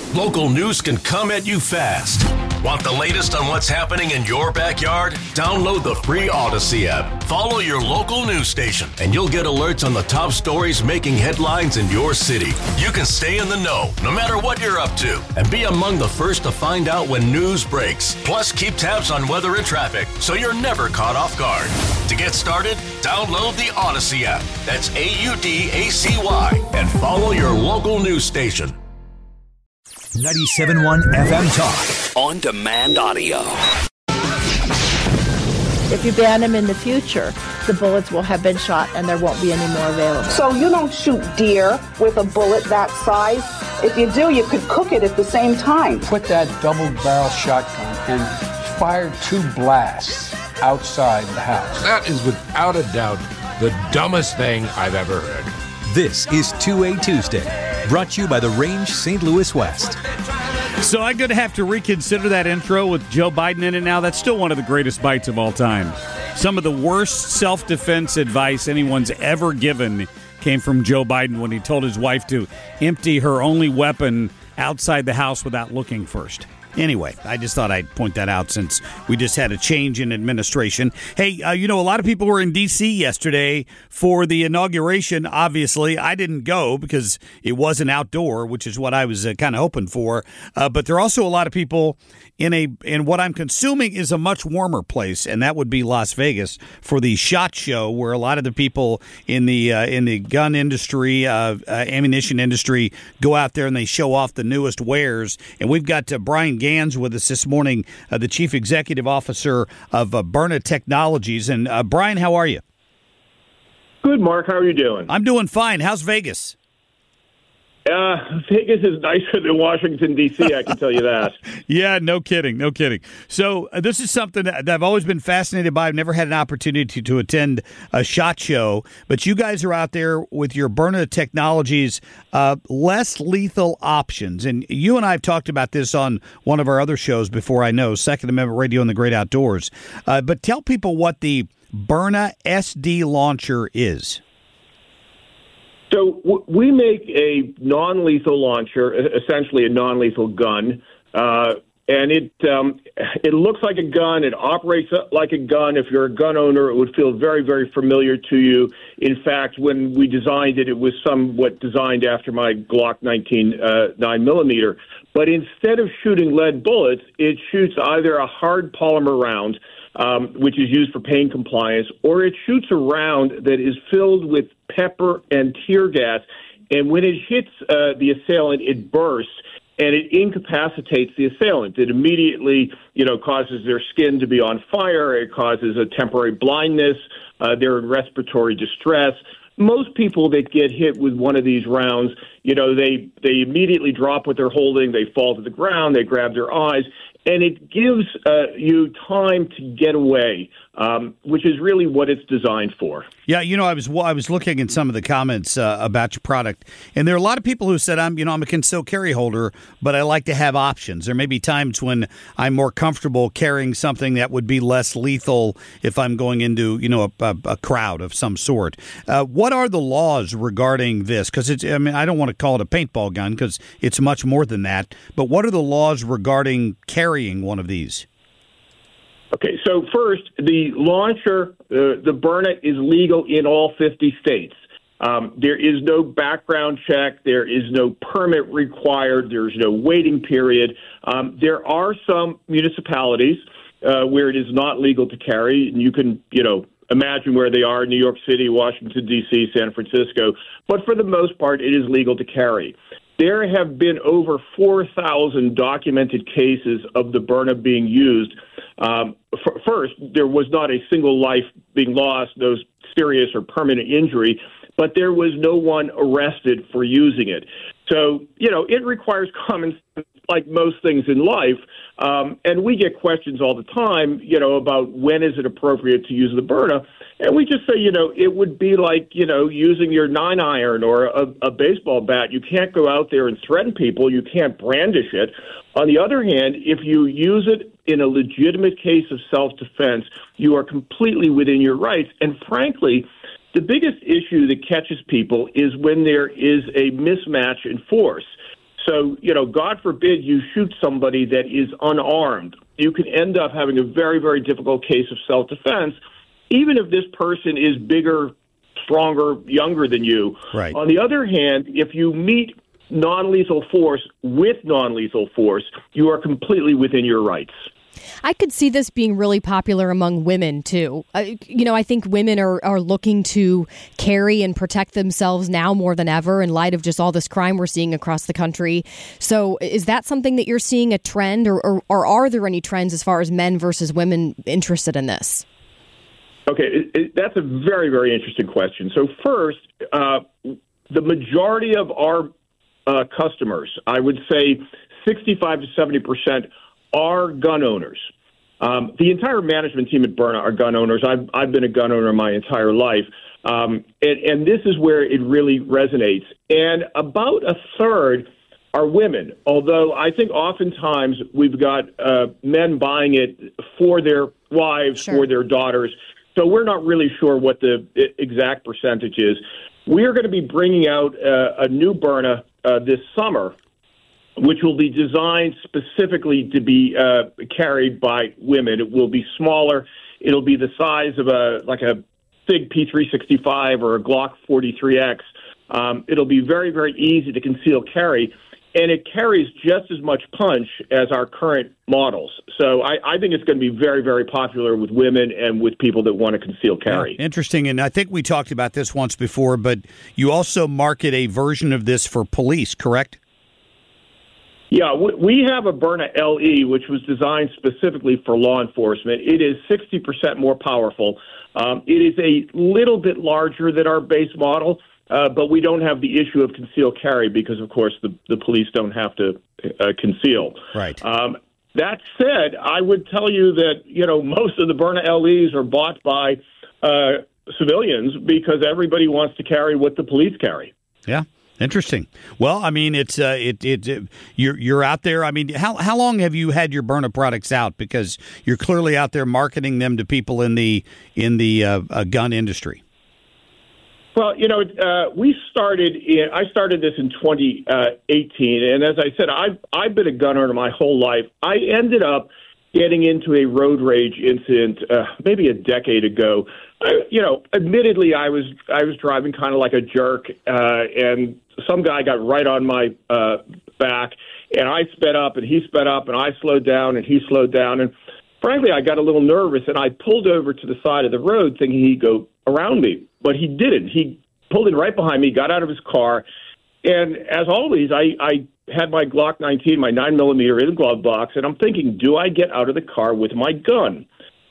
Local news can come at you fast. Want the latest on what's happening in your backyard? Download the free Odyssey app. Follow your local news station, and you'll get alerts on the top stories making headlines in your city. You can stay in the know, no matter what you're up to, and be among the first to find out when news breaks. Plus, keep tabs on weather and traffic, so you're never caught off guard. To get started, download the Odyssey app. That's AUDACY, and follow your local news station. 97.1 FM Talk. On demand audio. If you ban them in the future, the bullets will have been shot and there won't be any more available. So you don't shoot deer with a bullet that size. If you do, you could cook it at the same time. Put that double-barrel shotgun and fire 2 blasts outside the house. That is without a doubt the dumbest thing I've ever heard. This is 2A Tuesday, brought to you by the Range St. Louis West. So I'm going to have to reconsider that intro with Joe Biden in it now. That's still one of the greatest bites of all time. Some of the worst self-defense advice anyone's ever given came from Joe Biden when he told his wife to empty her only weapon outside the house without looking first. Anyway, I just thought I'd point that out since we just had a change in administration. Hey, a lot of people were in D.C. yesterday for the inauguration. Obviously, I didn't go because it wasn't outdoor, which is what I was kind of hoping for. But there are also a lot of people in what I'm consuming is a much warmer place, and that would be Las Vegas for the SHOT Show, where a lot of the people in the gun industry, ammunition industry, go out there and they show off the newest wares. And we've got Brian Gans with us this morning, the Chief Executive Officer of Byrna Technologies. And Brian, how are you? Good, Mark. How are you doing? I'm doing fine. How's Vegas? Vegas is nicer than Washington, D.C., I can tell you that. Yeah, no kidding, no kidding. So this is something that I've always been fascinated by. I've never had an opportunity to attend a SHOT Show, but you guys are out there with your Byrna Technologies, less lethal options. And you and I have talked about this on one of our other shows before, I know, Second Amendment Radio and the Great Outdoors. But tell people what the Byrna SD launcher is. So we make a non-lethal launcher, essentially a non-lethal gun, and it looks like a gun. It operates like a gun. If you're a gun owner, it would feel very, very familiar to you. In fact, when we designed it, it was somewhat designed after my Glock 19 9mm. But instead of shooting lead bullets, it shoots either a hard polymer round, which is used for pain compliance, or it shoots a round that is filled with pepper and tear gas, and when it hits the assailant, it bursts, and it incapacitates the assailant. It immediately, causes their skin to be on fire. It causes a temporary blindness. They're in respiratory distress. Most people that get hit with one of these rounds, they immediately drop what they're holding. They fall to the ground. They grab their eyes. And it gives you time to get away, which is really what it's designed for. Yeah, I was looking at some of the comments about your product, and there are a lot of people who said, I'm a concealed carry holder, but I like to have options. There may be times when I'm more comfortable carrying something that would be less lethal if I'm going into, a crowd of some sort. What are the laws regarding this? Because I don't want to call it a paintball gun because it's much more than that. But what are the laws regarding carrying one of these? Okay, so first, the launcher, the Byrna, is legal in all 50 states. There is no background check. There is no permit required. There's no waiting period. There are some municipalities where it is not legal to carry, and you can, imagine where they are: New York City, Washington, D.C., San Francisco. But for the most part, it is legal to carry. There have been over 4,000 documented cases of the Byrna being used. First, there was not a single life being lost, no serious or permanent injury, but there was no one arrested for using it. So, it requires common sense, like most things in life. And we get questions all the time, about when is it appropriate to use the Byrna. And we just say, it would be like, using your 9-iron or a baseball bat. You can't go out there and threaten people. You can't brandish it. On the other hand, if you use it in a legitimate case of self-defense, you are completely within your rights. And frankly, the biggest issue that catches people is when there is a mismatch in force. So, God forbid you shoot somebody that is unarmed. You can end up having a very, very difficult case of self-defense, even if this person is bigger, stronger, younger than you. Right. On the other hand, if you meet non-lethal force with non-lethal force, you are completely within your rights. I could see this being really popular among women, too. I think women are looking to carry and protect themselves now more than ever in light of just all this crime we're seeing across the country. So is that something that you're seeing a trend, or are there any trends as far as men versus women interested in this? Okay, that's a very, very interesting question. So first, the majority of our customers, I would say 65 to 70%, are gun owners. The entire management team at Byrna are gun owners. I've been a gun owner my entire life. And this is where it really resonates. And about a third are women, although I think oftentimes we've got men buying it for their wives, for their daughters. So we're not really sure what the exact percentage is. We are going to be bringing out a new Byrna this summer, which will be designed specifically to be carried by women. It will be smaller. It'll be the size of a SIG P365 or a Glock 43X. It'll be very, very easy to conceal carry, and it carries just as much punch as our current models. So I think it's going to be very, very popular with women and with people that want to conceal carry. Yeah, interesting, and I think we talked about this once before, but you also market a version of this for police, correct? Yeah, we have a Byrna LE, which was designed specifically for law enforcement. It is 60% more powerful. It is a little bit larger than our base model, but we don't have the issue of concealed carry because, of course, the police don't have to conceal. Right. That said, I would tell you that, most of the Byrna LEs are bought by civilians because everybody wants to carry what the police carry. Yeah. Interesting. Well, I mean, it's you're out there. I mean, how long have you had your Byrna products out? Because you're clearly out there marketing them to people in the gun industry. Well, I started this in 2018, and as I said, I've been a gun owner my whole life. I ended up getting into a road rage incident maybe a decade ago. Admittedly, I was driving kind of like a jerk, and some guy got right on my back, and I sped up, and he sped up, and I slowed down, and he slowed down, and frankly, I got a little nervous, and I pulled over to the side of the road thinking he'd go around me, but he didn't. He pulled in right behind me, got out of his car, and as always, I had my Glock 19, my 9mm in the glove box, and I'm thinking, do I get out of the car with my gun?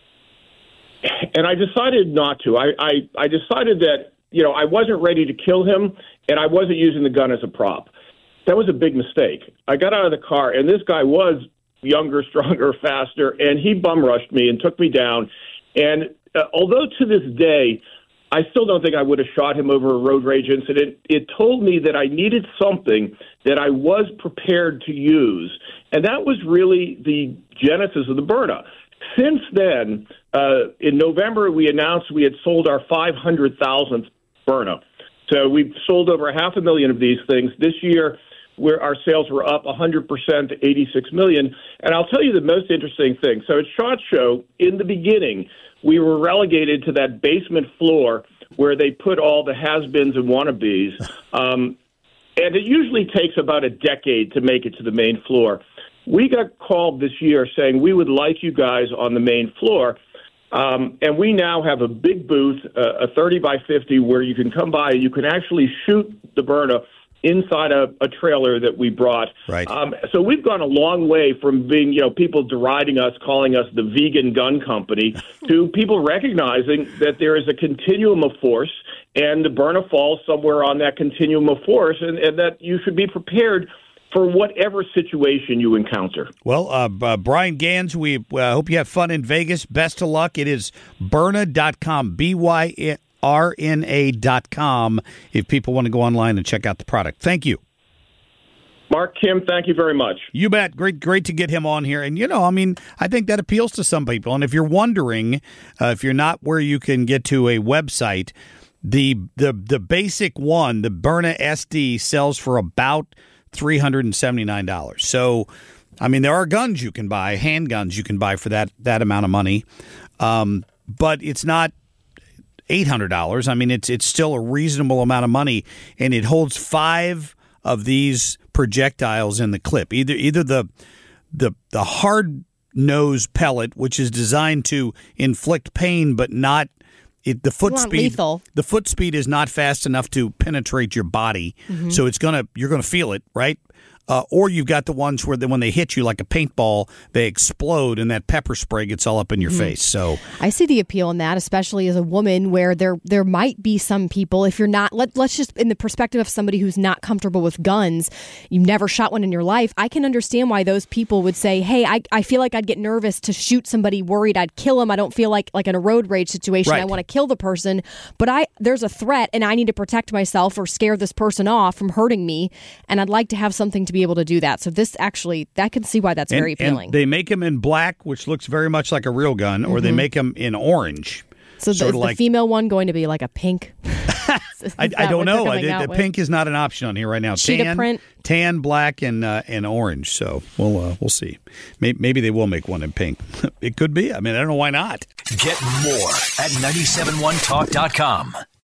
And I decided not to. I decided that, I wasn't ready to kill him, and I wasn't using the gun as a prop. That was a big mistake. I got out of the car, and this guy was younger, stronger, faster, and he bum rushed me and took me down. And although to this day, I still don't think I would have shot him over a road rage incident, it told me that I needed something that I was prepared to use. And that was really the genesis of the Byrna. Since then, in November, we announced we had sold our 500,000th Byrna. So we've sold over 500,000 of these things. This year, our sales were up 100% to 86 million. And I'll tell you the most interesting thing. So at SHOT Show, in the beginning, we were relegated to that basement floor where they put all the has-beens and wannabes. And it usually takes about a decade to make it to the main floor. We got called this year saying we would like you guys on the main floor. And we now have a big booth, a 30 by 50, where you can come by. You can actually shoot the Byrna inside a trailer that we brought. Right. So we've gone a long way from being, people deriding us, calling us the vegan gun company, to people recognizing that there is a continuum of force, and the Byrna falls somewhere on that continuum of force, and that you should be prepared for whatever situation you encounter. Well, Brian Gans, we hope you have fun in Vegas. Best of luck. It is Byrna.com, BYRNA.com, if people want to go online and check out the product. Thank you. Mark, Kim, thank you very much. You bet. Great to get him on here. And, I think that appeals to some people. And if you're wondering, if you're not where you can get to a website, the basic one, the Byrna SD, sells for about $379. So, I mean, there are guns you can buy, handguns you can buy for that amount of money, but it's not $800. I mean, it's still a reasonable amount of money, and it holds 5 of these projectiles in the clip. Either the hard nose pellet, which is designed to inflict pain, but not the foot speed. Lethal. The foot speed is not fast enough to penetrate your body, so you're gonna feel it, right? Or you've got the ones where when they hit you like a paintball, they explode and that pepper spray gets all up in your face. So I see the appeal in that, especially as a woman, where there might be some people, if you're not, let's just, in the perspective of somebody who's not comfortable with guns, you've never shot one in your life, I can understand why those people would say, hey, I feel like I'd get nervous to shoot somebody, worried I'd kill them. I don't feel like in a road rage situation, right. I want to kill the person, but there's a threat and I need to protect myself or scare this person off from hurting me, and I'd like to have something to be able to do that. So this actually, I can see why that's very appealing. And they make them in black, which looks very much like a real gun, or they make them in orange. So is the female one going to be like a pink? I don't know. The pink is not an option on here right now. Cheetah print? Tan, black, and orange. So we'll see. Maybe they will make one in pink. It could be. I mean, I don't know why not. Get more at 971talk.com.